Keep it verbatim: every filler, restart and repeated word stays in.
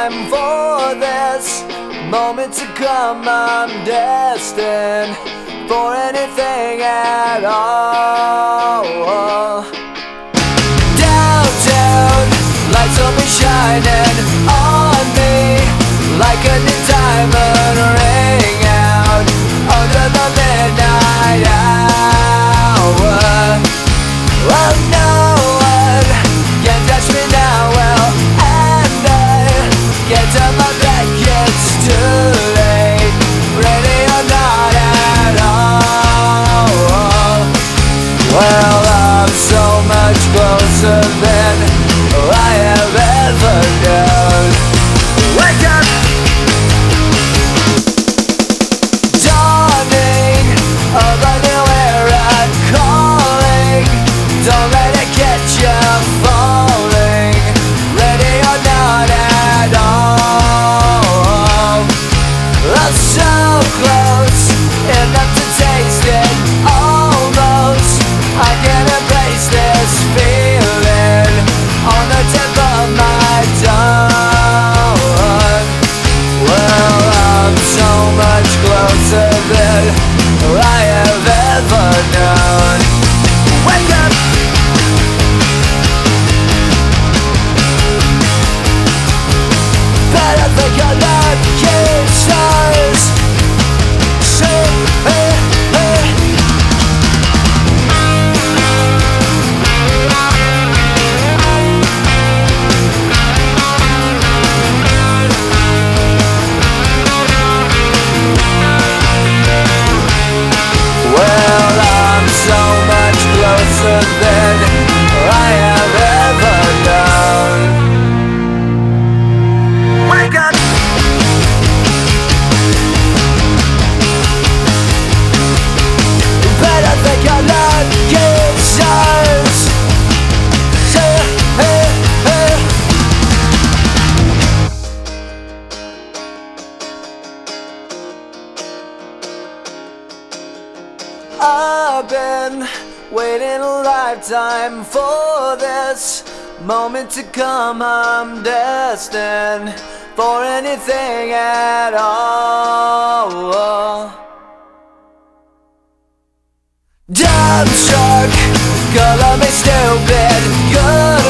lifetime for this moment to come. I'm destined for anything at all. Downtown, lights will be shining on me like a new diamond ring out under the midnight hour. Well, no one can touch me now. Well, and I get to my back, it's too late. Ready or not at all. Well, I'm so much closer than I have ever known. Wake up! Dawning of a new era calling. Don't let it get you falling. Ready or not at all. I'm so close, enough to taste it. Almost, I can embrace this feeling on the tip of my tongue. Well, I'm so much closer than I have ever known. Wake up! But I think I love you, stars. So, hey, hey. Well, I'm so much closer than I have ever known. Wake up! But I think I love you, stars. So, hey, hey. I've been waiting a lifetime for this moment to come. I'm destined for anything at all. Dumbstruck, color me stupid. Good